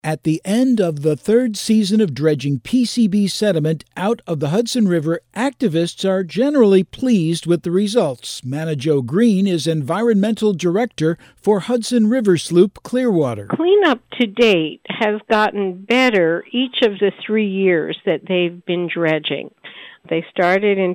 At the end of the third season of dredging PCB sediment out of the Hudson River, activists are generally pleased with the results. Manna Jo Green is Environmental Director for Hudson River Sloop Clearwater. Cleanup to date has gotten better each of the 3 years that they've been dredging. They started in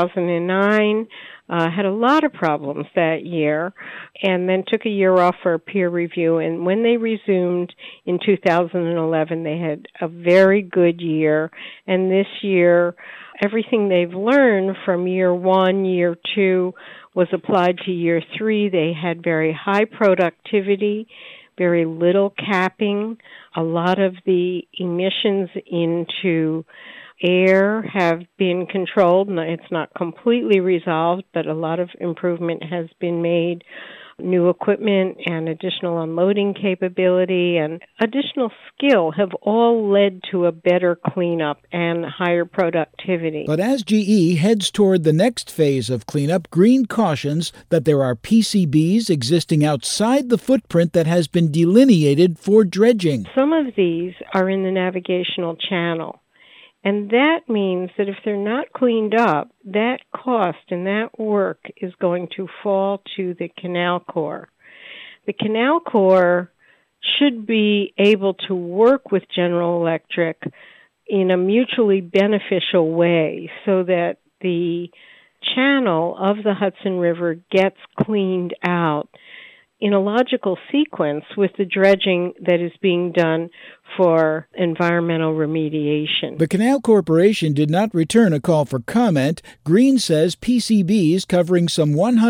2009, had a lot of problems that year, and then took a year off for a peer review. And when they resumed in 2011, they had a very good year. And this year, everything they've learned from year 1, year 2 was applied to year 3. They had very high productivity, very little capping. A lot of the emissions into air have been controlled. It's not completely resolved, but a lot of improvement has been made. New equipment and additional unloading capability and additional skill have all led to a better cleanup and higher productivity. But as GE heads toward the next phase of cleanup, Green cautions that there are PCBs existing outside the footprint that has been delineated for dredging. Some of these are in the navigational channel. And that means that if they're not cleaned up, that cost and that work is going to fall to the Canal Corps. The Canal Corps should be able to work with General Electric in a mutually beneficial way so that the channel of the Hudson River gets cleaned out in a logical sequence with the dredging that is being done for environmental remediation. The Canal Corporation did not return a call for comment. Green says PCBs covering some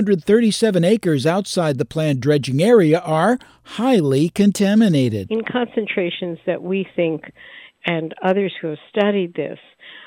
137 acres outside the planned dredging area are highly contaminated. In concentrations that we think, and others who have studied this,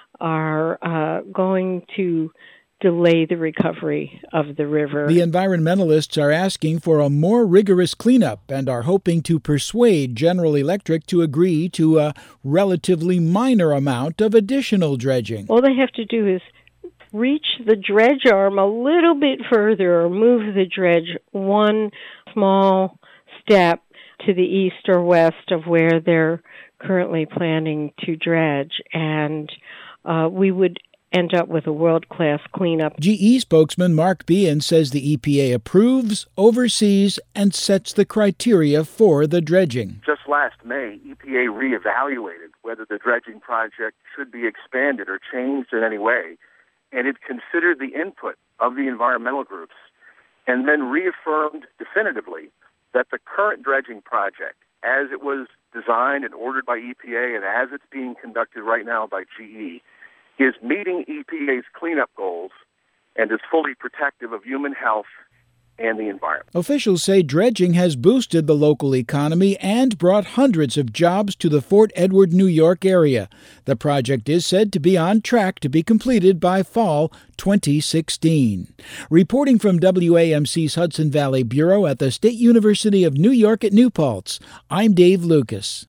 are going to delay the recovery of the river. The environmentalists are asking for a more rigorous cleanup and are hoping to persuade General Electric to agree to a relatively minor amount of additional dredging. All they have to do is reach the dredge arm a little bit further or move the dredge one small step to the east or west of where they're currently planning to dredge, and we would end up with a world-class cleanup. GE spokesman Mark Behan says the EPA approves, oversees, and sets the criteria for the dredging. Just last May, EPA reevaluated whether the dredging project should be expanded or changed in any way, and it considered the input of the environmental groups and then reaffirmed definitively that the current dredging project, as it was designed and ordered by EPA and as it's being conducted right now by GE, is meeting EPA's cleanup goals and is fully protective of human health and the environment. Officials say dredging has boosted the local economy and brought hundreds of jobs to the Fort Edward, New York area. The project is said to be on track to be completed by fall 2016. Reporting from WAMC's Hudson Valley Bureau at the State University of New York at New Paltz, I'm Dave Lucas.